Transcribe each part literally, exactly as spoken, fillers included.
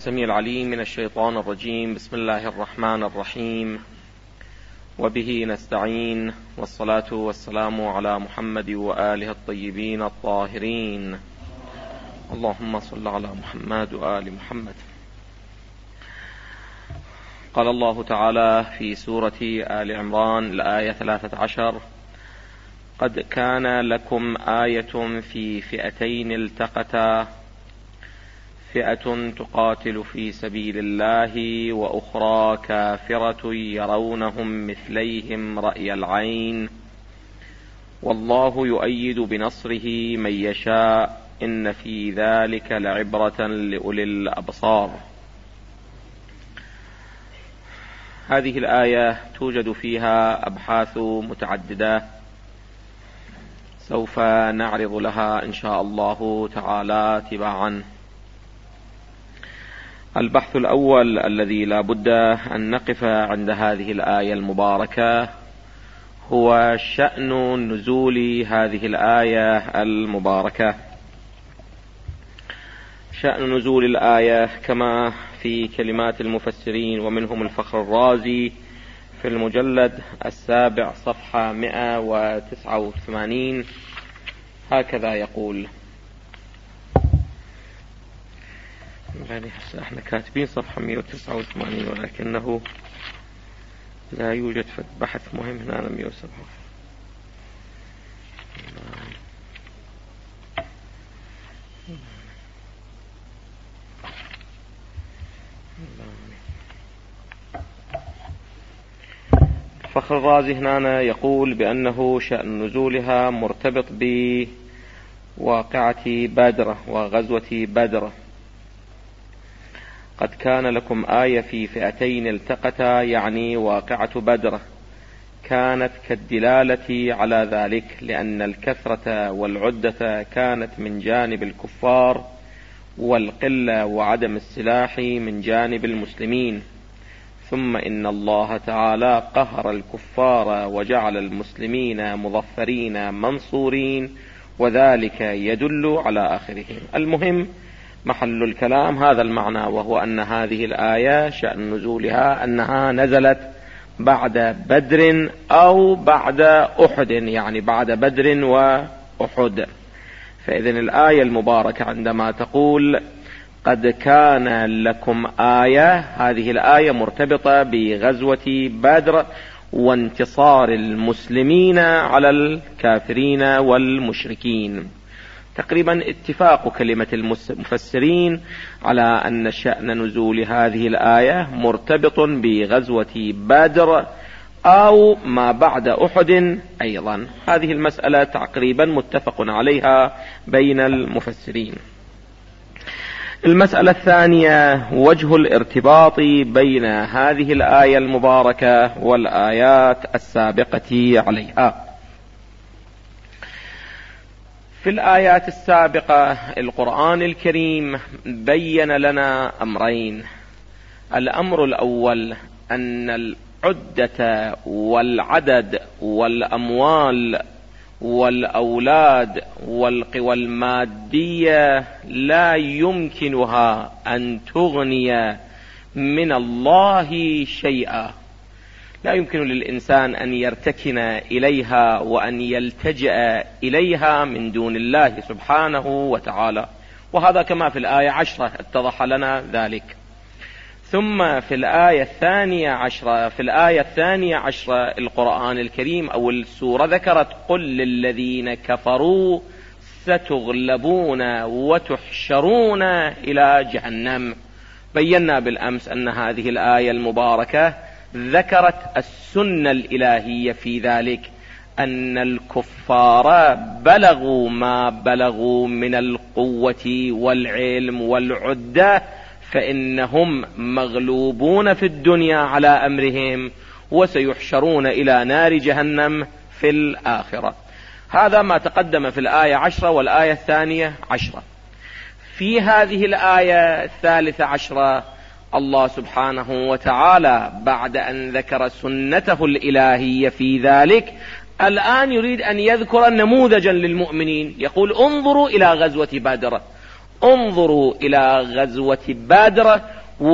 السميع العليم من الشيطان الرجيم. بسم الله الرحمن الرحيم، وبه نستعين، والصلاة والسلام على محمد وآله الطيبين الطاهرين. اللهم صل على محمد وآل محمد. قال الله تعالى في سورة آل عمران الآية ثلاثة عشر: قد كان لكم آية في فئتين التقتا، فئة تقاتل في سبيل الله وأخرى كافرة يرونهم مثليهم رأي العين، والله يؤيد بنصره من يشاء، إن في ذلك لعبرة لأولي الأبصار. هذه الآية توجد فيها أبحاث متعددة سوف نعرض لها إن شاء الله تعالى تباعا. البحث الأول الذي لا بد أن نقف عند هذه الآية المباركة هو شأن نزول هذه الآية المباركة. شأن نزول الآية كما في كلمات المفسرين، ومنهم الفخر الرازي في المجلد السابع صفحة مئة وتسعة وثمانين، هكذا يقول. يعني احنا كاتبين صفحة مئة وتسعة وثمانين ولكنه لا يوجد بحث مهم هنا. مئة وسبعة فخر الرازي هنا يقول بأنه شأن نزولها مرتبط بواقعة بدر وغزوة بدر. قد كان لكم آية في فئتين التقتا، يعني واقعة بدر كانت كالدلالة على ذلك، لأن الكثرة والعدة كانت من جانب الكفار، والقلة وعدم السلاح من جانب المسلمين. ثم إن الله تعالى قهر الكفار وجعل المسلمين مظفرين منصورين، وذلك يدل على آخرهم. المهم محل الكلام هذا المعنى، وهو أن هذه الآية شأن نزولها أنها نزلت بعد بدر أو بعد أحد، يعني بعد بدر وأحد. فإذن الآية المباركة عندما تقول قد كان لكم آية، هذه الآية مرتبطة بغزوة بدر وانتصار المسلمين على الكافرين والمشركين. تقريبا اتفاق كلمة المفسرين على أن شأن نزول هذه الآية مرتبط بغزوة بدر أو ما بعد أحد أيضا. هذه المسألة تقريبا متفق عليها بين المفسرين. المسألة الثانية وجه الارتباط بين هذه الآية المباركة والآيات السابقة عليها. في الآيات السابقة القرآن الكريم بين لنا أمرين. الأمر الأول أن العدة والعدد والأموال والأولاد والقوى المادية لا يمكنها أن تغني من الله شيئا، لا يمكن للإنسان أن يرتكن إليها وأن يلتجئ إليها من دون الله سبحانه وتعالى، وهذا كما في الآية عشرة اتضح لنا ذلك. ثم في الآية الثانية عشرة في الآية الثانية عشرة القرآن الكريم أو السورة ذكرت قل للذين كفروا ستغلبون وتحشرون إلى جهنم. بينا بالأمس أن هذه الآية المباركة ذكرت السنة الإلهية في ذلك، أن الكفار بلغوا ما بلغوا من القوة والعلم والعدة، فإنهم مغلوبون في الدنيا على أمرهم، وسيحشرون إلى نار جهنم في الآخرة. هذا ما تقدم في الآية عشرة والآية الثانية عشرة. في هذه الآية الثالثة عشرة الله سبحانه وتعالى بعد أن ذكر سنته الإلهية في ذلك، الآن يريد أن يذكر نموذجا للمؤمنين. يقول انظروا إلى غزوة بدر، انظروا إلى غزوة بدر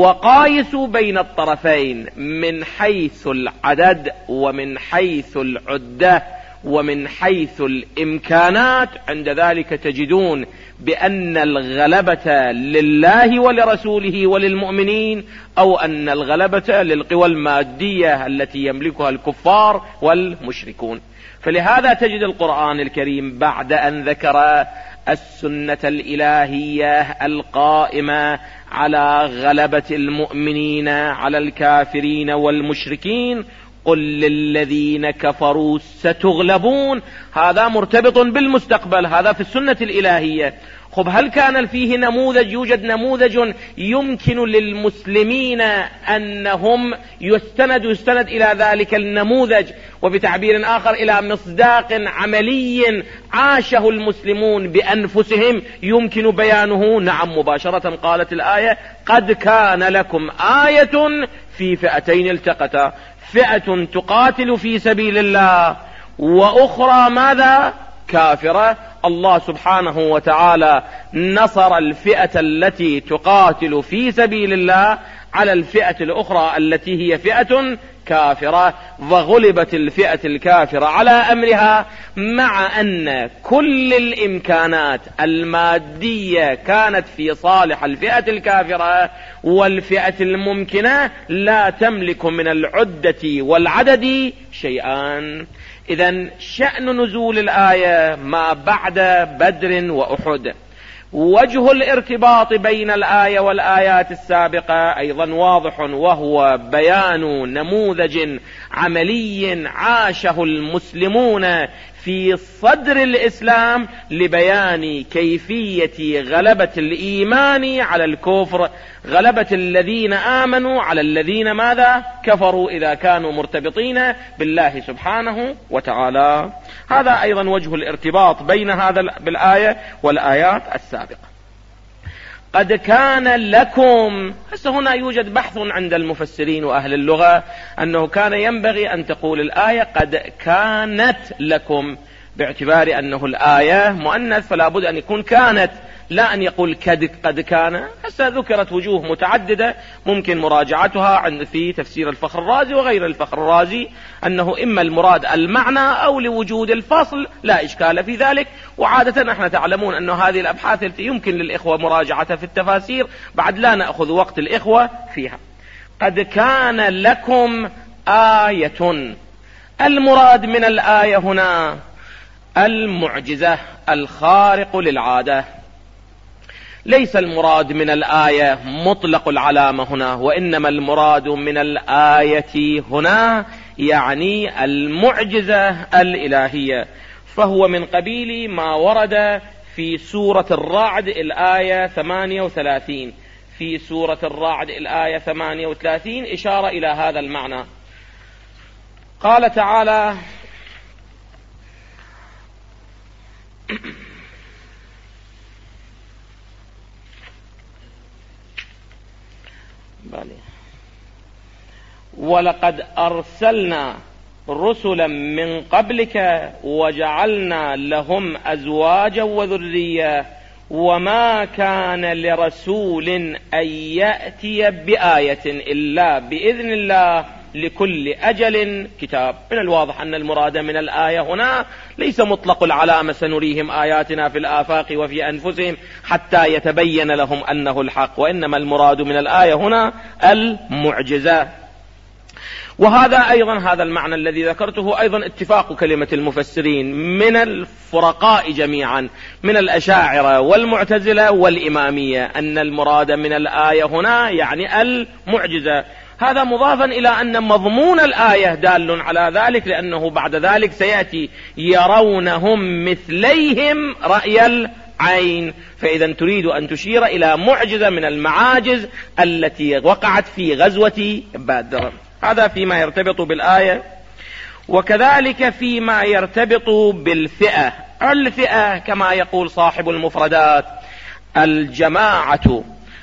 وقايسوا بين الطرفين من حيث العدد ومن حيث العدة ومن حيث الإمكانات، عند ذلك تجدون بأن الغلبة لله ولرسوله وللمؤمنين، أو أن الغلبة للقوى المادية التي يملكها الكفار والمشركون. فلهذا تجد القرآن الكريم بعد أن ذكر السنة الإلهية القائمة على غلبة المؤمنين على الكافرين والمشركين، قل للذين كفروا ستغلبون، هذا مرتبط بالمستقبل، هذا في السنة الإلهية. خب هل كان فيه نموذج، يوجد نموذج يمكن للمسلمين أنهم يستند يستند إلى ذلك النموذج، وبتعبير آخر إلى مصداق عملي عاشه المسلمون بأنفسهم يمكن بيانه؟ نعم مباشرة قالت الآية: قد كان لكم آية في فئتين التقتا، فئة تقاتل في سبيل الله وأخرى ماذا؟ كافرة. الله سبحانه وتعالى نصر الفئة التي تقاتل في سبيل الله على الفئة الأخرى التي هي فئة كافرة، وغلبت الفئة الكافرة على أمرها، مع أن كل الإمكانات المادية كانت في صالح الفئة الكافرة، والفئة الممكنة لا تملك من العدة والعدد شيئا. إذن شأن نزول الآية ما بعد بدر وأحد. وجه الارتباط بين الآية والآيات السابقة أيضا واضح، وهو بيان نموذج عملي عاشه المسلمون في صدر الإسلام لبيان كيفية غلبة الإيمان على الكفر، غلبة الذين آمنوا على الذين ماذا؟ كفروا، إذا كانوا مرتبطين بالله سبحانه وتعالى. هذا أيضا وجه الارتباط بين هذا بالآية والآيات السابقة. قد كان لكم، هسه هنا يوجد بحث عند المفسرين وأهل اللغة أنه كان ينبغي أن تقول الآية قد كانت لكم، باعتبار أنه الآية مؤنث فلا بد أن يكون كانت، لا أن يقول قد كان. هسه ذكرت وجوه متعددة ممكن مراجعتها عند في تفسير الفخر الرازي وغير الفخر الرازي، أنه إما المراد المعنى أو لوجود الفصل، لا إشكال في ذلك. وعادة نحن تعلمون أن هذه الأبحاث التي يمكن للإخوة مراجعتها في التفاسير بعد لا نأخذ وقت الإخوة فيها. قد كان لكم آية، المراد من الآية هنا المعجزة الخارق للعادة، ليس المراد من الآية مطلق العلامة هنا، وإنما المراد من الآية هنا يعني المعجزة الإلهية، فهو من قبيل ما ورد في سورة الرعد الآية ثمانية وثلاثين، في سورة الرعد الآية ثمانية وثلاثين إشارة إلى هذا المعنى. قال تعالى: ولقد أرسلنا رسلا من قبلك وجعلنا لهم أزواجا وذرية وما كان لرسول أن يأتي بآية إلا بإذن الله لكل أجل كتاب. من الواضح أن المراد من الآية هنا ليس مطلق العلامة سنريهم آياتنا في الآفاق وفي أنفسهم حتى يتبين لهم أنه الحق، وإنما المراد من الآية هنا المعجزة. وهذا أيضا هذا المعنى الذي ذكرته أيضا اتفاق كلمة المفسرين من الفرقاء جميعا من الأشاعرة والمعتزلة والإمامية أن المراد من الآية هنا يعني المعجزة. هذا مضافا إلى أن مضمون الآية دال على ذلك، لأنه بعد ذلك سيأتي يرونهم مثليهم رأي العين، فإذا تريد أن تشير إلى معجزة من المعاجز التي وقعت في غزوة بدر. هذا فيما يرتبط بالآية. وكذلك فيما يرتبط بالفئة، الفئة كما يقول صاحب المفردات الجماعة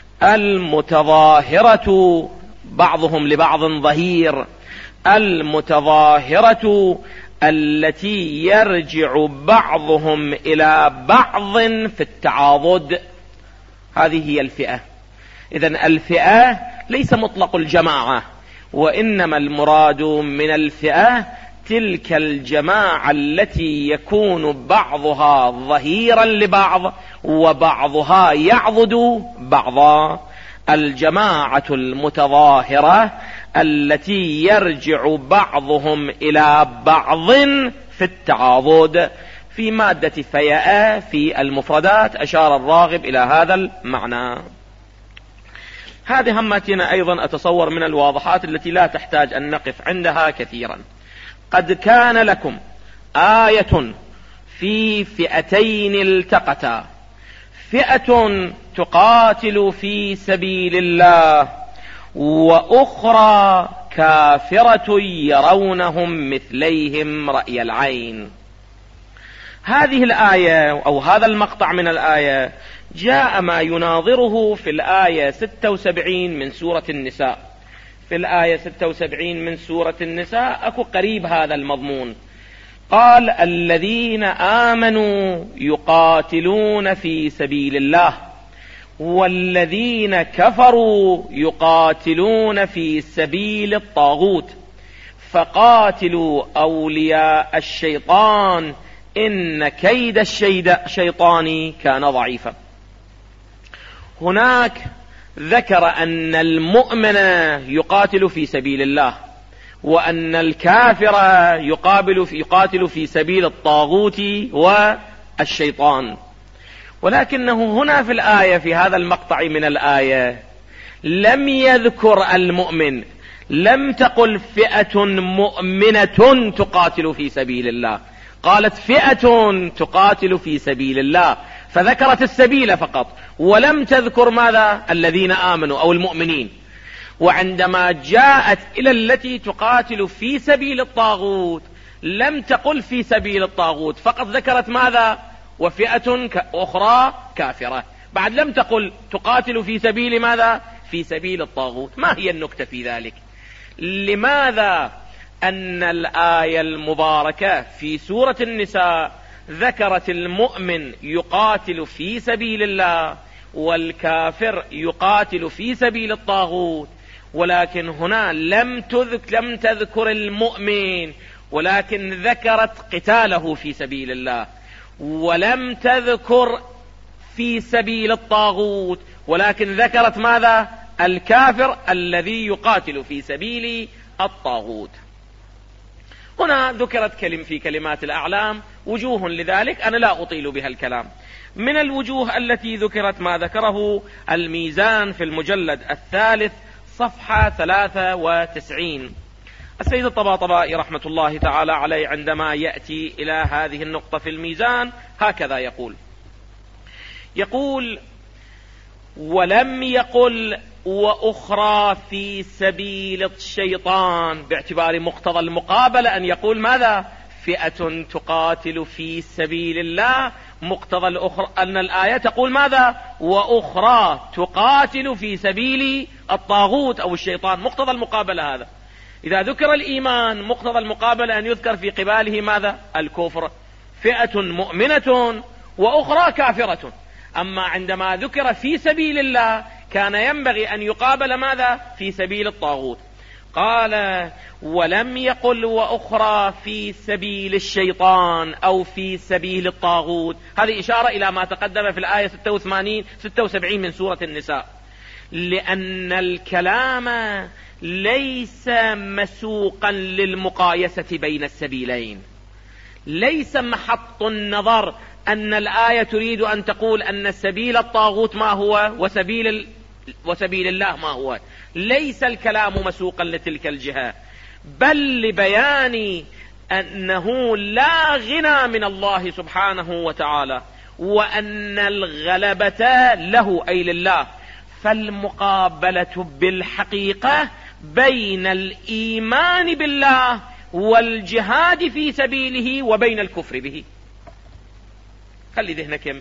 المتظاهرة، بعضهم لبعض ظهير، المتظاهرة التي يرجع بعضهم إلى بعض في التعاضد. هذه هي الفئة. إذن الفئة ليس مطلق الجماعة، وإنما المراد من الفئة تلك الجماعة التي يكون بعضها ظهيرا لبعض وبعضها يعضد بعضا. الجماعة المتظاهرة التي يرجع بعضهم إلى بعض في التعاضد. في مادة فياء في المفردات أشار الراغب إلى هذا المعنى. هذه همتنا أيضا أتصور من الواضحات التي لا تحتاج أن نقف عندها كثيرا. قد كان لكم آية في فئتين التقتا، فئة تقاتل في سبيل الله وأخرى كافرة يرونهم مثليهم رأي العين. هذه الآية أو هذا المقطع من الآية جاء ما يناظره في الآية ستة وسبعين من سورة النساء. في الآية ستة وسبعين من سورة النساء أكو قريب هذا المضمون. قال الذين آمنوا يقاتلون في سبيل الله والذين كفروا يقاتلون في سبيل الطاغوت فقاتلوا أولياء الشيطان إن كيد الشيطان كان ضعيفا. هناك ذكر أن المؤمن يقاتل في سبيل الله وأن الكافر يقابل في يقاتل في سبيل الطاغوت والشيطان، ولكنه هنا في الآية في هذا المقطع من الآية لم يذكر المؤمن، لم تقل فئة مؤمنة تقاتل في سبيل الله، قالت فئة تقاتل في سبيل الله، فذكرت السبيل فقط ولم تذكر ماذا؟ الذين آمنوا أو المؤمنين. وعندما جاءت إلى التي تقاتل في سبيل الطاغوت لم تقل في سبيل الطاغوت، فقط ذكرت ماذا؟ وفئة أخرى كافرة، بعد لم تقل تقاتل في سبيل ماذا؟ في سبيل الطاغوت. ما هي النكتة في ذلك؟ لماذا أن الآية المباركة في سورة النساء ذكرت المؤمن يقاتل في سبيل الله والكافر يقاتل في سبيل الطاغوت، ولكن هنا لم تذكر, لم تذكر المؤمن ولكن ذكرت قتاله في سبيل الله، ولم تذكر في سبيل الطاغوت ولكن ذكرت ماذا؟ الكافر الذي يقاتل في سبيل الطاغوت. هنا ذكرت كلم في كلمات الأعلام وجوه لذلك أنا لا أطيل بها الكلام. من الوجوه التي ذكرت ما ذكره الميزان في المجلد الثالث صفحة ثلاثة وتسعين. السيد الطباطبائي رحمة الله تعالى عليه عندما يأتي إلى هذه النقطة في الميزان هكذا يقول يقول ولم يقل وأخرى في سبيل الشيطان، باعتبار مقتضى المقابلة أن يقول ماذا؟ فئة تقاتل في سبيل الله، مقتضى الأخرى أن الآية تقول ماذا؟ وأخرى تقاتل في سبيل الطاغوت أو الشيطان، مقتضى المقابلة هذا. إذا ذكر الإيمان مقتضى المقابلة أن يذكر في قباله ماذا؟ الكفر، فئة مؤمنة وأخرى كافرة. أما عندما ذكر في سبيل الله كان ينبغي أن يقابل ماذا؟ في سبيل الطاغوت. قال ولم يقل وأخرى في سبيل الشيطان أو في سبيل الطاغوت. هذه إشارة إلى ما تقدم في الآية ستة وثمانين ستة وسبعين من سورة النساء، لأن الكلام ليس مسوقا للمقايسة بين السبيلين، ليس محط النظر أن الآية تريد أن تقول أن سبيل الطاغوت ما هو وسبيل ال... وسبيل الله ما هو. ليس الكلام مسوقا لتلك الجهة، بل لبيان أنه لا غنى من الله سبحانه وتعالى، وأن الغلبة له أي لله. فالمقابلة بالحقيقة بين الإيمان بالله والجهاد في سبيله وبين الكفر به. خلي ذهنك.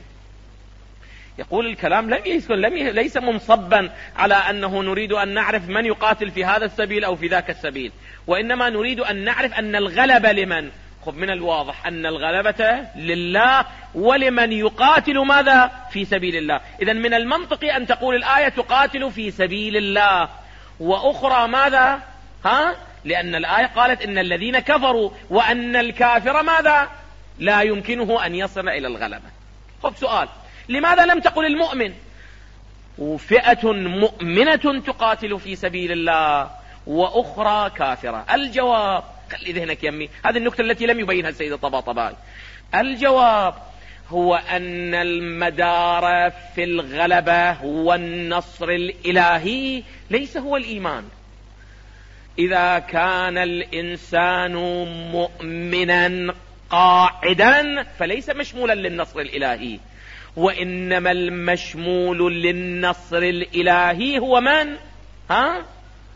يقول الكلام لم يكن لم ي... ليس منصبا على أنه نريد أن نعرف من يقاتل في هذا السبيل أو في ذاك السبيل، وإنما نريد أن نعرف أن الغلبة لمن خب من الواضح أن الغلبة لله ولمن يقاتل ماذا في سبيل الله. إذن من المنطقي أن تقول الآية تقاتل في سبيل الله، وأخرى ماذا ها لأن الآية قالت إن الذين كفروا وأن الكافر ماذا لا يمكنه أن يصل إلى الغلبة. خب سؤال، لماذا لم تقل المؤمن؟ وفئة مؤمنة تقاتل في سبيل الله وأخرى كافرة. الجواب، خلي ذهنك يمي، هذه النكتة التي لم يبينها السيد الطباطبائي. الجواب هو أن المدار في الغلبة والنصر الإلهي ليس هو الإيمان. إذا كان الإنسان مؤمنا قاعدا فليس مشمولا للنصر الإلهي، وإنما المشمول للنصر الإلهي هو من؟ ها؟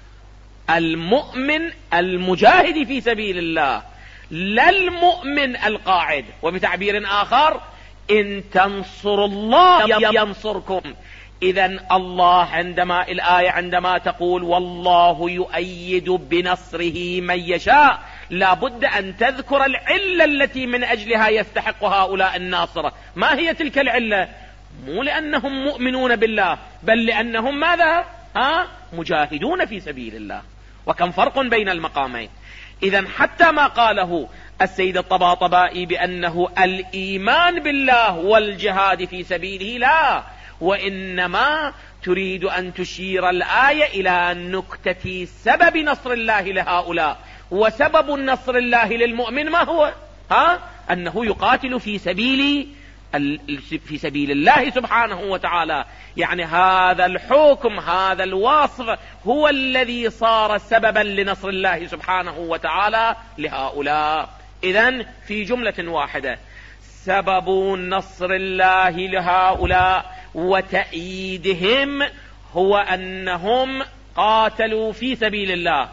المؤمن المجاهد في سبيل الله، لا المؤمن القاعد. وبتعبير آخر، إن تنصروا الله ينصركم. إذن الله عندما الآية عندما تقول والله يؤيد بنصره من يشاء، لابد أن تذكر العلة التي من أجلها يستحق هؤلاء الناصرة. ما هي تلك العلة؟ مو لأنهم مؤمنون بالله، بل لأنهم ماذا؟ ها؟ مجاهدون في سبيل الله. وكم فرق بين المقامين. إذن حتى ما قاله السيد الطباطبائي بأنه الإيمان بالله والجهاد في سبيله، لا، وإنما تريد أن تشير الآية إلى نكتة سبب نصر الله لهؤلاء. وسبب النصر الله للمؤمن ما هو؟ ها؟ أنه يقاتل في سبيل في سبيل الله سبحانه وتعالى. يعني هذا الحكم، هذا الوصف هو الذي صار سببا لنصر الله سبحانه وتعالى لهؤلاء. إذن في جملة واحدة، سبب نصر الله لهؤلاء وتأييدهم هو أنهم قاتلوا في سبيل الله،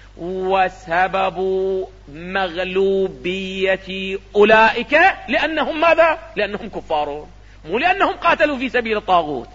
وسبب مغلوبية أولئك لأنهم ماذا؟ لأنهم كفار، مو لأنهم قاتلوا في سبيل الطاغوت.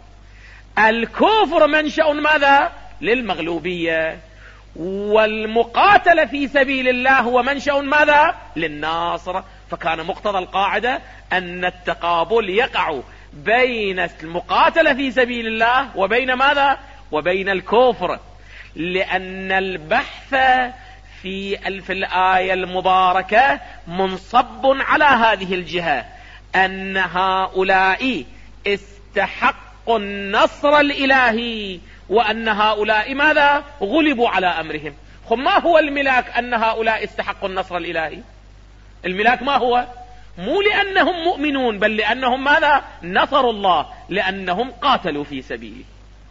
الكفر منشأ ماذا؟ للمغلوبية، والمقاتلة في سبيل الله هو منشأ ماذا؟ للناصر. فكان مقتضى القاعدة أن التقابل يقع بين المقاتلة في سبيل الله وبين ماذا؟ وبين الكفر، لأن البحث في في الآية المباركة منصب على هذه الجهة، أن هؤلاء استحقوا النصر الإلهي، وأن هؤلاء ماذا؟ غلبوا على أمرهم. خب ما هو الملاك أن هؤلاء استحقوا النصر الإلهي؟ الملاك ما هو؟ مو لأنهم مؤمنون، بل لأنهم ماذا؟ نصروا الله، لأنهم قاتلوا في سبيله.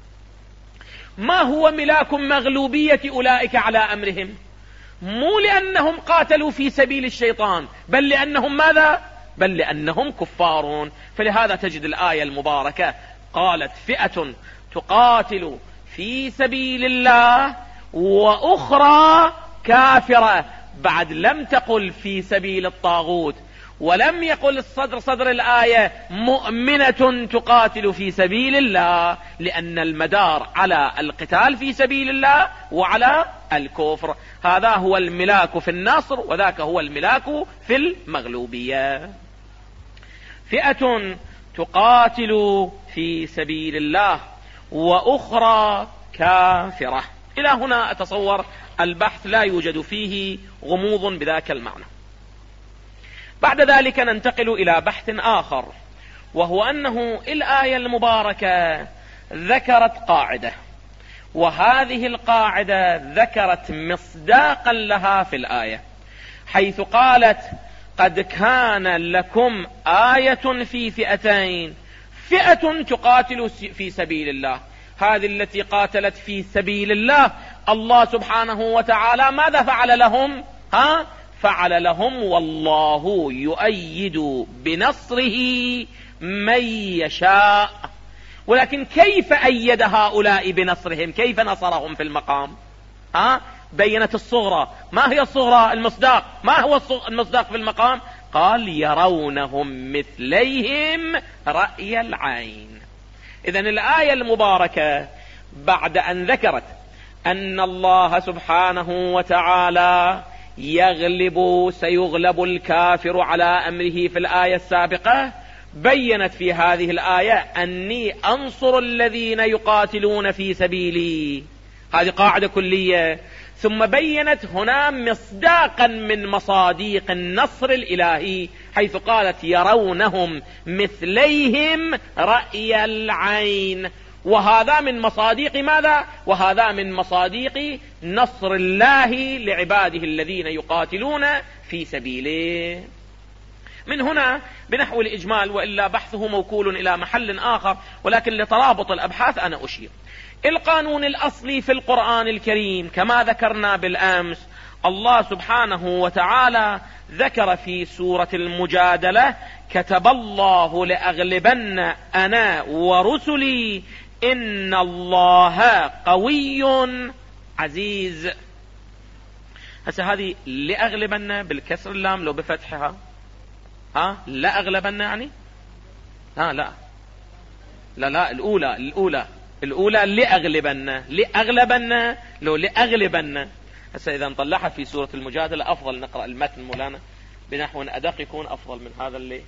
ما هو ملاك مغلوبية أولئك على أمرهم؟ مو لأنهم قاتلوا في سبيل الشيطان، بل لأنهم ماذا؟ بل لأنهم كفارون. فلهذا تجد الآية المباركة قالت فئة تقاتل في سبيل الله وأخرى كافرة، بعد لم تقل في سبيل الطاغوت، ولم يقل الصدر صدر الآية مؤمنة تقاتل في سبيل الله، لأن المدار على القتال في سبيل الله وعلى الكفر. هذا هو الملاك في النصر، وذاك هو الملاك في المغلوبية. فئة تقاتل في سبيل الله وأخرى كافرة. إلى هنا أتصور البحث لا يوجد فيه غموض بذاك المعنى. بعد ذلك ننتقل إلى بحث آخر، وهو أنه الآية المباركة ذكرت قاعدة، وهذه القاعدة ذكرت مصداقا لها في الآية، حيث قالت قد كان لكم آية في فئتين، فئة تقاتل في سبيل الله. هذه التي قاتلت في سبيل الله الله سبحانه وتعالى ماذا فعل لهم؟ ها؟ فعل لهم والله يؤيد بنصره من يشاء. ولكن كيف أيد هؤلاء بنصرهم؟ كيف نصرهم في المقام؟ ها؟ بينت الصغرى. ما هي الصغرى؟ المصداق. ما هو المصداق في المقام؟ قال يرونهم مثليهم رأي العين. إذن الآية المباركة بعد أن ذكرت أن الله سبحانه وتعالى يغلب سيغلب الكافر على أمره في الآية السابقة، بيّنت في هذه الآية أني أنصر الذين يقاتلون في سبيلي، هذه قاعدة كلية. ثم بيّنت هنا مصداقا من مصاديق النصر الإلهي، حيث قالت يرونهم مثليهم رأي العين، وهذا من مصاديق ماذا؟ وهذا من مصاديق نصر الله لعباده الذين يقاتلون في سبيله. من هنا بنحو الإجمال، وإلا بحثه موكول إلى محل آخر، ولكن لترابط الأبحاث أنا أشير. القانون الأصلي في القرآن الكريم كما ذكرنا بالأمس، الله سبحانه وتعالى ذكر في سورة المجادلة كتب الله لأغلبن أنا ورسلي إن الله قوي عزيز. هسه هذه لأغلبن بالكسر اللام لو بفتحها، ها لا أغلبن يعني ها لا لا لا الأولى الأولى الأولى لأغلبن لأغلبن لو لأغلبن. هسه إذا نطلعها في سورة المجادلة أفضل نقرأ المتن مولانا بنحو أدق يكون أفضل من هذا اللي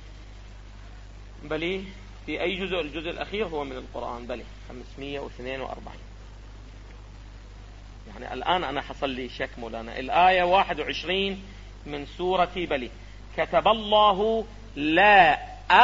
بلي في أي جزء. الجزء الأخير هو من القرآن بلي خمسمائة واثنين وأربعين. يعني الآن أنا حصل لي شك مولانا، الآية واحد وعشرين من سورة بلي كتب الله لا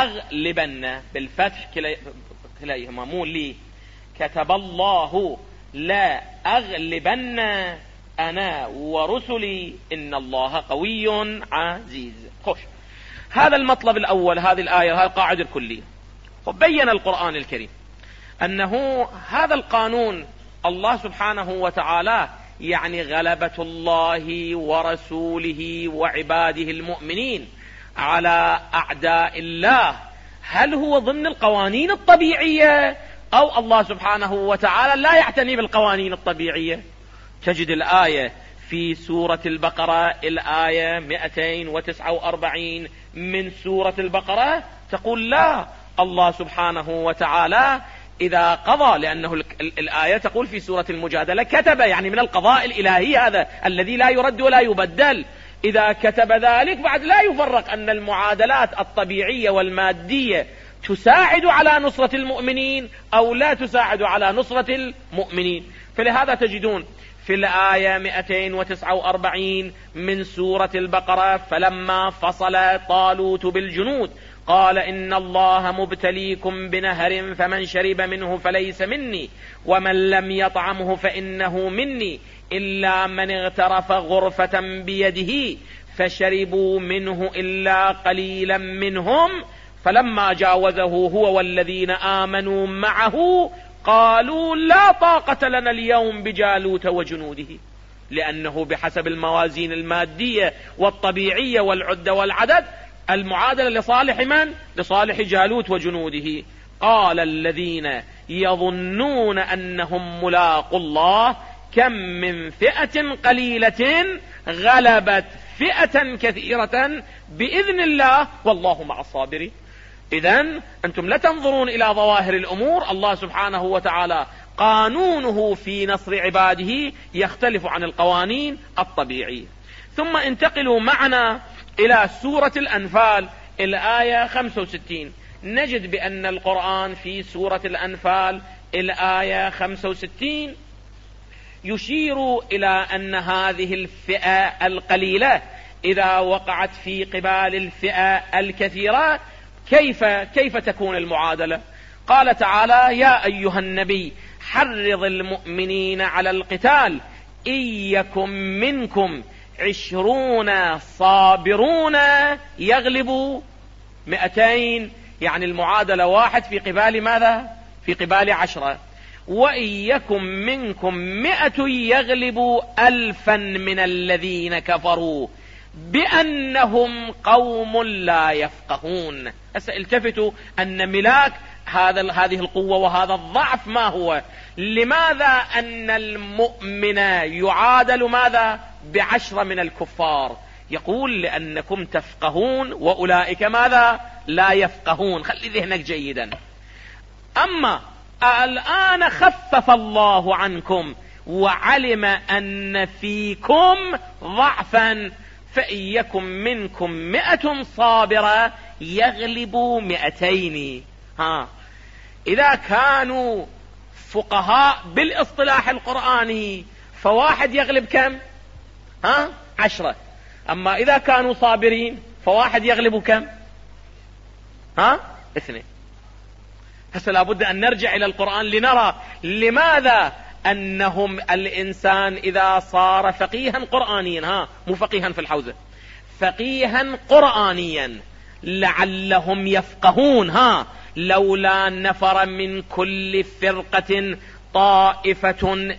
أغلبن بالفتح كليهما مو لي، كتب الله لا أغلبن أنا ورسلي إن الله قوي عزيز. خوش، هذا المطلب الأول، هذه الآية، هذه القاعدة الكلية. وبين القرآن الكريم أنه هذا القانون الله سبحانه وتعالى يعني غلبة الله ورسوله وعباده المؤمنين على أعداء الله، هل هو ضمن القوانين الطبيعية أو الله سبحانه وتعالى لا يعتني بالقوانين الطبيعية؟ تجد الآية في سورة البقرة الآية مئتين وتسعة وأربعين من سورة البقرة تقول لا، الله سبحانه وتعالى إذا قضى، لأنه الآية تقول في سورة المجادلة كتب، يعني من القضاء الإلهي هذا الذي لا يرد ولا يبدل. إذا كتب ذلك بعد لا يفرق أن المعادلات الطبيعية والمادية تساعد على نصرة المؤمنين أو لا تساعد على نصرة المؤمنين. فلهذا تجدون في الآية مئتين وتسعة وأربعين من سورة البقرة فلما فصل طالوت بالجنود قال إن الله مبتليكم بنهر فمن شرب منه فليس مني ومن لم يطعمه فإنه مني إلا من اغترف غرفة بيده فشربوا منه إلا قليلا منهم فلما جاوزه هو والذين آمنوا معه قالوا لا طاقة لنا اليوم بجالوت وجنوده، لأنه بحسب الموازين المادية والطبيعية والعدة والعدد المعادلة لصالح من؟ لصالح جالوت وجنوده. قال الذين يظنون أنهم ملاقوا الله كم من فئة قليلة غلبت فئة كثيرة بإذن الله والله مع الصابرين. إذن أنتم لا تنظرون إلى ظواهر الأمور، الله سبحانه وتعالى قانونه في نصر عباده يختلف عن القوانين الطبيعية. ثم انتقلوا معنا إلى سورة الأنفال الآية خمسة وستين، نجد بأن القرآن في سورة الأنفال الآية خمسة وستين يشير إلى أن هذه الفئة القليلة إذا وقعت في قبال الفئة الكثيرة كيف كيف تكون المعادلة؟ قال تعالى يا أيها النبي حرض المؤمنين على القتال إن يكن منكم عشرون صابرون يغلبوا مئتين، يعني المعادلة واحد في قبال ماذا؟ في قبال عشرة. وإن يكن منكم مئة يغلبوا ألفا من الذين كفروا بأنهم قوم لا يفقهون. التفتوا أن ملاك هذا هذه القوة وهذا الضعف ما هو؟ لماذا أن المؤمن يعادل ماذا؟ بعشرة من الكفار. يقول لأنكم تفقهون وأولئك ماذا؟ لا يفقهون. خلي ذهنك جيدا. أما الآن خفف الله عنكم وعلم أن فيكم ضعفا فإن يكن منكم مئة صابرة يغلبوا مئتين. ها، إذا كانوا فقهاء بالاصطلاح القرآني فواحد يغلب كم؟ ها، عشرة. أما إذا كانوا صابرين فواحد يغلب كم؟ ها، اثنين. هسه لابد أن نرجع إلى القرآن لنرى لماذا أنهم الإنسان إذا صار فقيها قرآنيا، ها، مو فقيها في الحوزة، فقيها قرآنيا لعلهم يفقهون، ها، لولا نفر من كل فرقة طائفة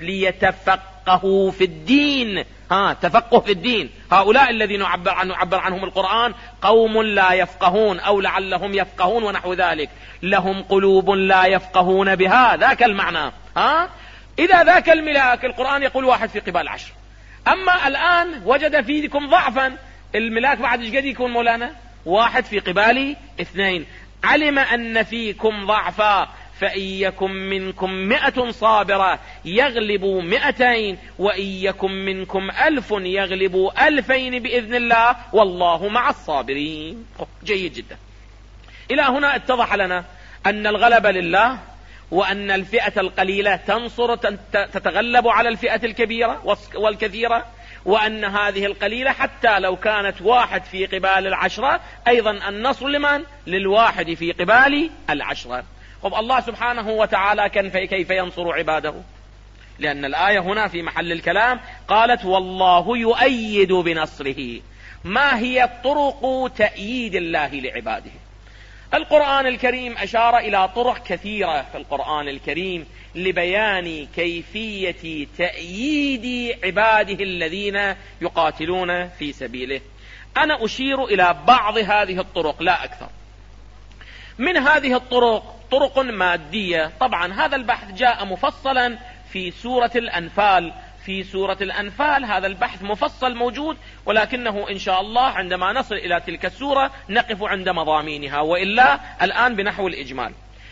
ليتفقهوا في الدين. ها، تفقه في الدين. هؤلاء الذين عبر عنه عبر عنهم القرآن قوم لا يفقهون أو لعلهم يفقهون ونحو ذلك، لهم قلوب لا يفقهون بها، ذاك المعنى. ها، إذا ذاك الملاك القرآن يقول واحد في قبال عشر. أما الآن وجد فيكم ضعفا، الملاك بعد ايش قد يكون مولانا؟ واحد في قبال اثنين. علم أن فيكم ضعفا فإن يكن منكم مئة صابرة يغلبوا مئتين وإن يكن منكم ألف يغلبوا ألفين بإذن الله والله مع الصابرين. جيد جدا. إلى هنا اتضح لنا أن الغلبة لله، وأن الفئة القليلة تنصر تتغلب على الفئة الكبيرة والكثيرة، وأن هذه القليلة حتى لو كانت واحد في قبال العشرة أيضا النصر لمن؟ للواحد في قبال العشرة. طب الله سبحانه وتعالى كيف ينصر عباده؟ لأن الآية هنا في محل الكلام قالت والله يؤيد بنصره. ما هي طرق تأييد الله لعباده؟ القرآن الكريم أشار إلى طرق كثيرة في القرآن الكريم لبيان كيفية تأييد عباده الذين يقاتلون في سبيله. أنا أشير إلى بعض هذه الطرق لا أكثر. من هذه الطرق طرق مادية. طبعا هذا البحث جاء مفصلا في سورة الأنفال. في سورة الأنفال هذا البحث مفصل موجود، ولكنه إن شاء الله عندما نصل إلى تلك السورة نقف عند مضامينها، وإلا الآن بنحو الإجمال.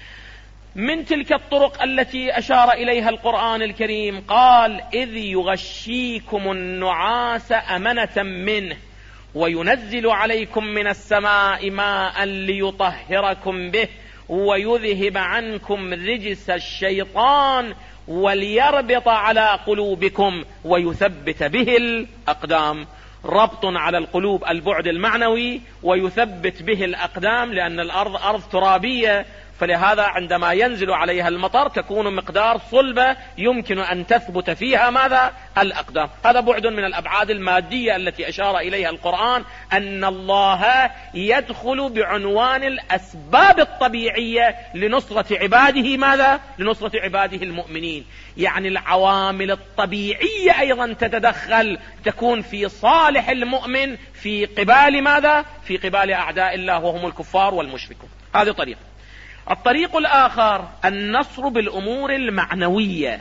من تلك الطرق التي أشار إليها القرآن الكريم قال إذ يغشيكم النعاس أمنة منه وينزل عليكم من السماء ماء ليطهركم به ويذهب عنكم رجس الشيطان وليربط على قلوبكم ويثبت به الأقدام. ربط على القلوب البعد المعنوي، ويثبت به الأقدام لأن الأرض أرض ترابية، فلهذا عندما ينزل عليها المطر تكون مقدار صلبة يمكن أن تثبت فيها ماذا؟ الأقدام. هذا بعد من الأبعاد المادية التي أشار إليها القرآن، أن الله يدخل بعنوان الأسباب الطبيعية لنصرة عباده ماذا؟ لنصرة عباده المؤمنين. يعني العوامل الطبيعية أيضا تتدخل، تكون في صالح المؤمن في قبال ماذا؟ في قبال أعداء الله وهم الكفار والمشركون. هذه طريقة. الطريق الآخر النصر بالأمور المعنوية.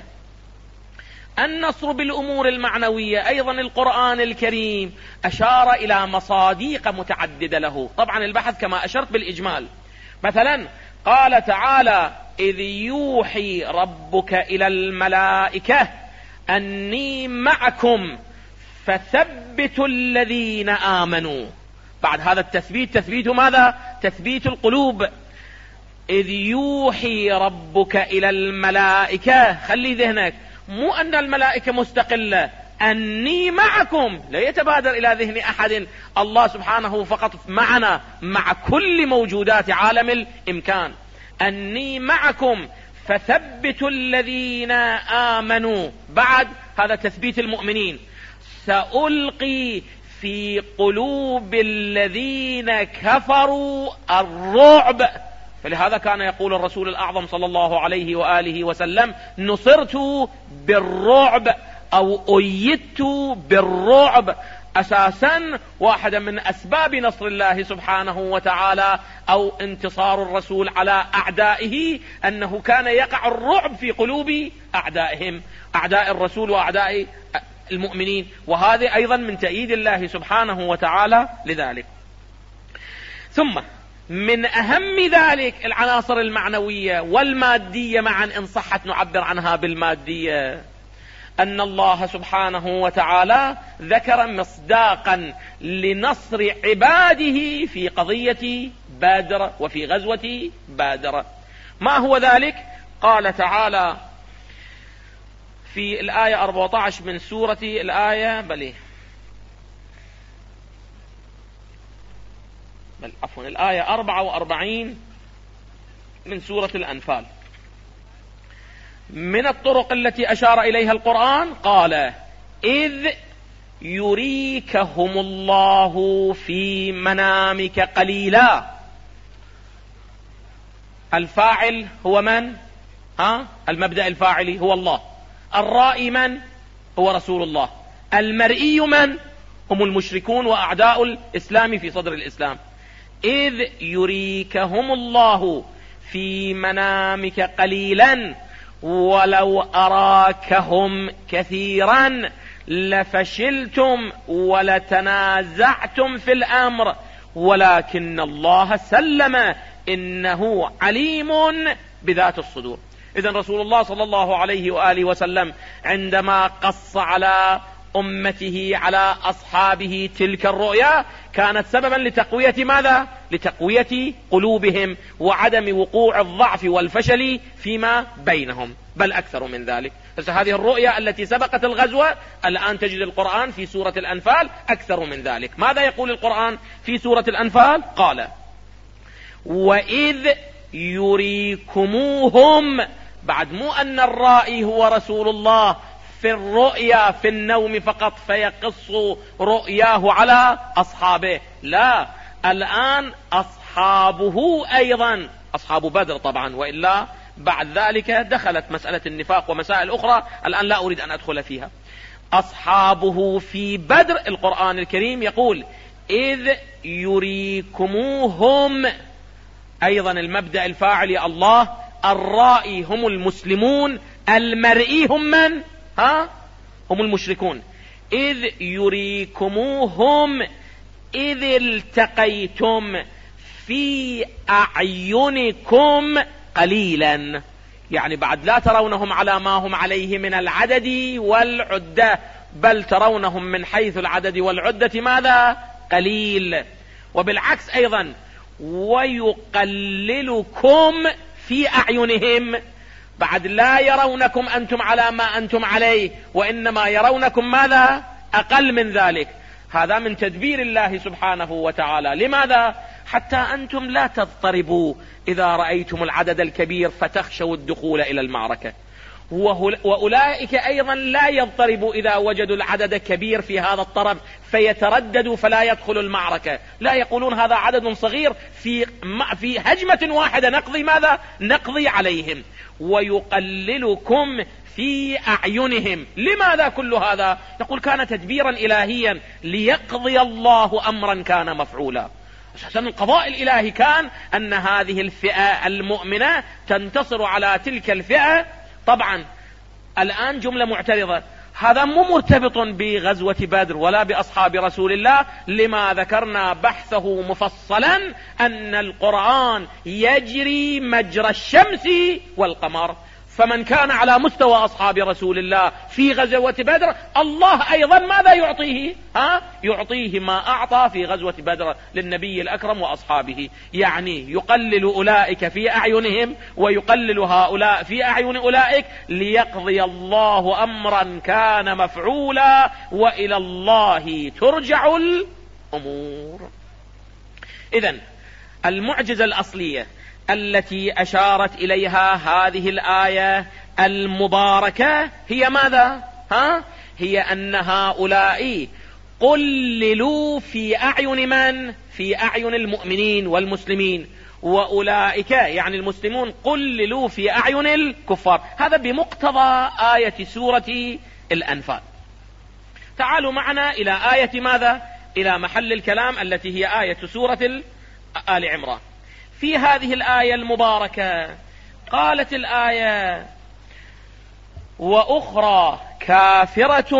النصر بالأمور المعنوية أيضا القرآن الكريم أشار إلى مصاديق متعددة له. طبعا البحث كما أشرت بالإجمال. مثلا قال تعالى إذ يوحي ربك إلى الملائكة أني معكم فثبتوا الذين آمنوا. بعد هذا التثبيت تثبيت ماذا؟ تثبيت القلوب. إذ يوحي ربك إلى الملائكة، خلي ذهنك مو أن الملائكة مستقلة، أني معكم، لا يتبادر إلى ذهن أحد الله سبحانه فقط معنا مع كل موجودات عالم الإمكان. أني معكم فثبتوا الذين آمنوا. بعد هذا تثبيت المؤمنين. سألقي في قلوب الذين كفروا الرعب. فلهذا كان يقول الرسول الأعظم صلى الله عليه وآله وسلم نصرت بالرعب أو أيدت بالرعب. أساسا واحدة من أسباب نصر الله سبحانه وتعالى أو انتصار الرسول على أعدائه أنه كان يقع الرعب في قلوب أعدائهم، أعداء الرسول وأعداء المؤمنين. وهذا أيضا من تأييد الله سبحانه وتعالى لذلك. ثم من أهم ذلك العناصر المعنوية والمادية معا إن صحت نعبر عنها بالمادية. أن الله سبحانه وتعالى ذكر مصداقا لنصر عباده في قضية بدر وفي غزوة بدر. ما هو ذلك؟ قال تعالى في الآية أربعة عشر من سورة الآية بل بل عفوا الآية أربعة وأربعين من سورة الأنفال: من الطرق التي أشار إليها القرآن قال: إذ يريكهم الله في منامك قليلا. الفاعل هو من؟ ها؟ المبدأ الفاعلي هو الله. الرائي من؟ هو رسول الله. المرئي من؟ هم المشركون وأعداء الإسلام في صدر الإسلام. إذ يريكهم الله في منامك قليلا ولو أراكهم كثيرا لفشلتم ولتنازعتم في الأمر ولكن الله سلم إنه عليم بذات الصدور. إذن رسول الله صلى الله عليه وآله وسلم عندما قص على أمته على أصحابه تلك الرؤيا كانت سببا لتقوية ماذا؟ لتقوية قلوبهم وعدم وقوع الضعف والفشل فيما بينهم، بل أكثر من ذلك. هذه الرؤيا التي سبقت الغزوة الآن تجد القرآن في سورة الأنفال أكثر من ذلك. ماذا يقول القرآن في سورة الأنفال؟ قال: وإذ يريكموهم، بعد مو أن الرائي هو رسول الله في الرؤيا في النوم فقط فيقص رؤياه على أصحابه، لا، الآن أصحابه أيضا، أصحاب بدر طبعا، وإلا بعد ذلك دخلت مسألة النفاق ومسائل أخرى الآن لا أريد أن أدخل فيها. أصحابه في بدر القرآن الكريم يقول: إذ يريكموهم، أيضا المبدأ الفاعل الله، الرائي هم المسلمون، المرئي هم من؟ ها؟ هم المشركون. إذ يريكموهم إذ التقيتم في أعينكم قليلا، يعني بعد لا ترونهم على ما هم عليه من العدد والعدة، بل ترونهم من حيث العدد والعدة ماذا؟ قليل. وبالعكس أيضا: ويقللكم في أعينهم، بعد لا يرونكم أنتم على ما أنتم عليه وإنما يرونكم ماذا؟ أقل من ذلك. هذا من تدبير الله سبحانه وتعالى. لماذا؟ حتى أنتم لا تضطربوا إذا رأيتم العدد الكبير فتخشوا الدخول إلى المعركة، وأولئك أيضا لا يضطربوا إذا وجدوا العدد كبير في هذا الطرف فيترددوا فلا يدخلوا المعركة، لا يقولون هذا عدد صغير في في هجمة واحدة نقضي ماذا؟ نقضي عليهم. ويقللكم في أعينهم. لماذا كل هذا؟ يقول كان تدبيرا إلهيا ليقضي الله أمرا كان مفعولا. أساسا القضاء الإلهي كان أن هذه الفئة المؤمنة تنتصر على تلك الفئة. طبعا الآن جملة معترضة: هذا مو مرتبط بغزوة بدر ولا بأصحاب رسول الله، لما ذكرنا بحثه مفصلا أن القرآن يجري مجرى الشمس والقمر، فمن كان على مستوى أصحاب رسول الله في غزوة بدر الله أيضا ماذا يعطيه؟ ها؟ يعطيه ما أعطى في غزوة بدر للنبي الأكرم وأصحابه، يعني يقلل أولئك في أعينهم ويقلل هؤلاء في أعين أولئك ليقضي الله أمرا كان مفعولا وإلى الله ترجع الأمور. إذن المعجزة الأصلية التي أشارت إليها هذه الآية المباركة هي ماذا؟ ها؟ هي أن هؤلاء قللوا في أعين من؟ في أعين المؤمنين والمسلمين، وأولئك يعني المسلمون قللوا في أعين الكفار. هذا بمقتضى آية سورة الأنفال. تعالوا معنا إلى آية ماذا؟ إلى محل الكلام التي هي آية سورة آل عمران. في هذه الآية المباركة قالت الآية: وأخرى كافرة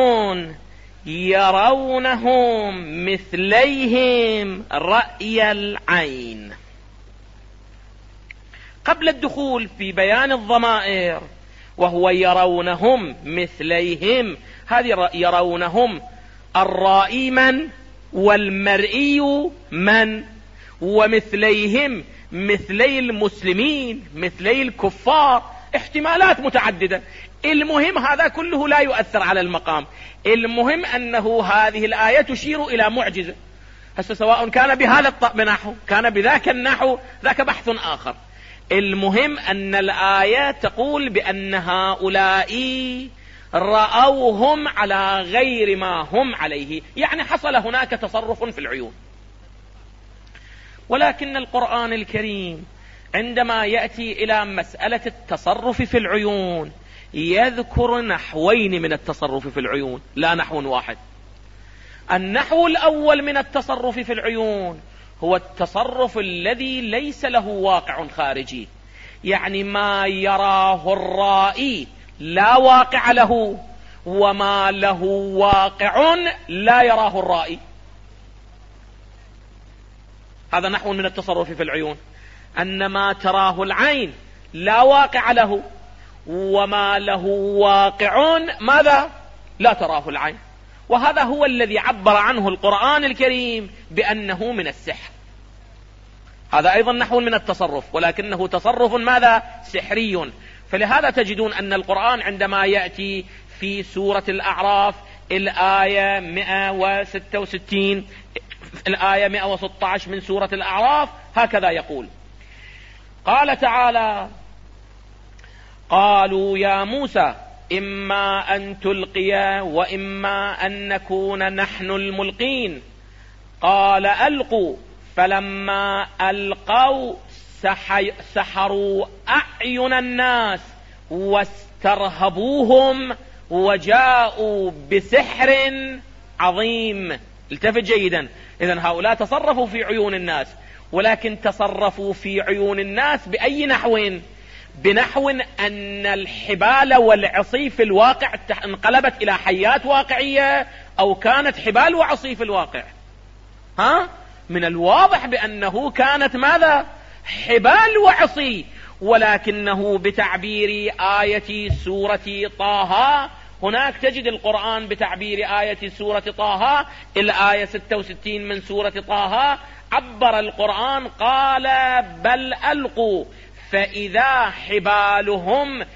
يرونهم مثليهم رأي العين. قبل الدخول في بيان الضمائر وهو يرونهم مثليهم. هذه يرونهم الرائي من والمرئي من، ومثليهم مثلي المسلمين مثلي الكفار، احتمالات متعددة. المهم هذا كله لا يؤثر على المقام، المهم أنه هذه الآية تشير إلى معجزة. هسه سواء كان بهذا النحو كان بذاك النحو ذاك بحث آخر، المهم أن الآية تقول بأن هؤلاء رأوهم على غير ما هم عليه، يعني حصل هناك تصرف في العيون. ولكن القرآن الكريم عندما يأتي إلى مسألة التصرف في العيون يذكر نحوين من التصرف في العيون لا نحو واحد. النحو الأول من التصرف في العيون هو التصرف الذي ليس له واقع خارجي، يعني ما يراه الرائي لا واقع له، وما له واقع لا يراه الرائي. هذا نحو من التصرف في العيون، أن ما تراه العين لا واقع له، وما له واقع ماذا لا تراه العين. وهذا هو الذي عبر عنه القرآن الكريم بأنه من السحر. هذا أيضا نحو من التصرف، ولكنه تصرف ماذا سحري. فلهذا تجدون أن القرآن عندما يأتي في سورة الأعراف الآية مئة وستة وستين الآية مئة وستة عشر من سورة الأعراف هكذا يقول: قال تعالى: قالوا يا موسى إما أن تلقي وإما أن نكون نحن الملقين، قال ألقوا، فلما ألقوا سحروا أعين الناس واسترهبوهم وجاءوا بسحر عظيم. التفت جيدا، إذن هؤلاء تصرفوا في عيون الناس، ولكن تصرفوا في عيون الناس بأي نحو؟ بنحو أن الحبال والعصي في الواقع انقلبت إلى حيات واقعية، أو كانت حبال وعصي في الواقع. ها؟ من الواضح بأنه كانت ماذا؟ حبال وعصي، ولكنه بتعبير آية سورة طه. هناك تجد القرآن بتعبير آية سورة طه الآية ستة وستين من سورة طه، عبر القرآن قال: بل ألقوا، فإذا حبالهم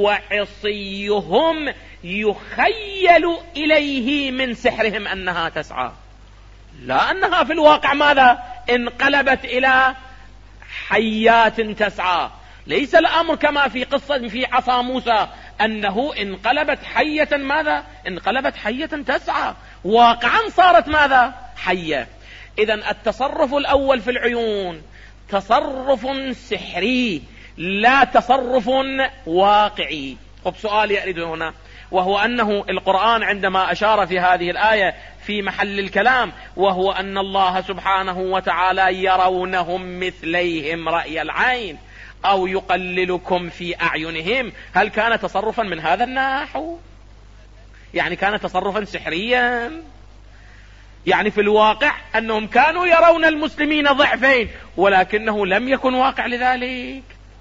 وعصيهم يخيل إليه من سحرهم أنها تسعى. لا أنها في الواقع ماذا؟ انقلبت إلى حيات تسعى. ليس الأمر كما في قصة في عصا موسى أنه انقلبت حية ماذا؟ انقلبت حية تسعى، واقعا صارت ماذا؟ حية. إذن التصرف الأول في العيون تصرف سحري لا تصرف واقعي. خب سؤال يرد هنا، وهو أنه القرآن عندما أشار في هذه الآية في محل الكلام، وهو أن الله سبحانه وتعالى يرونهم مثليهم رأي العين أو يقللكم في أعينهم، هل كان تصرفا من هذا النحو؟ يعني كان تصرفا سحريا؟ يعني في الواقع أنهم كانوا يرون المسلمين ضعفين، ولكنه لم يكن واقع لذلك.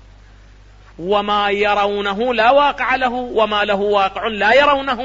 وما يرونه لا واقع له، وما له واقع لا يرونه.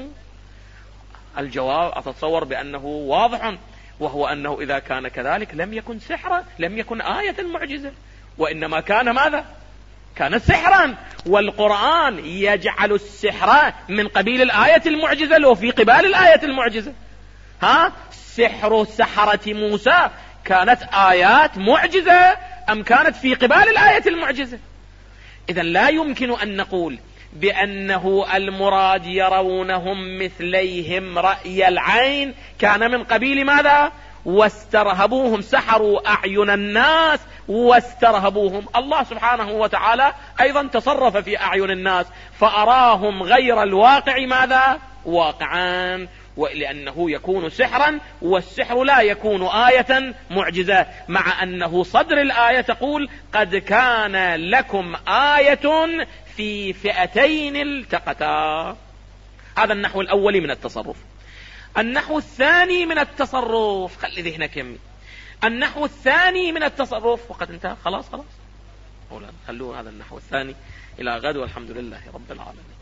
الجواب أتصور بأنه واضح، وهو أنه إذا كان كذلك لم يكن سحرا، لم يكن آية معجزة، وإنما كان ماذا؟ كان سحرا. والقرآن يجعل السحر من قبيل الآية المعجزة لو في قبال الآية المعجزة. ها؟ سحر سحرة موسى كانت آيات معجزة أم كانت في قبال الآية المعجزة؟ إذن لا يمكن أن نقول بأنه المراد يرونهم مثليهم رأي العين كان من قبيل ماذا؟ واسترهبوهم، سحروا أعين الناس واسترهبوهم. الله سبحانه وتعالى أيضا تصرف في أعين الناس فأراهم غير الواقع ماذا؟ واقعا، ولأنه يكون سحرا، والسحر لا يكون آية معجزة، مع أنه صدر الآية تقول: قد كان لكم آية في فئتين التقتا. هذا النحو الأول من التصرف. النحو الثاني من التصرف، خلي ذهنك يمي، النحو الثاني من التصرف، وقد انتهى خلاص خلاص أولا خلوه هذا النحو الثاني إلى غد، والحمد لله رب العالمين.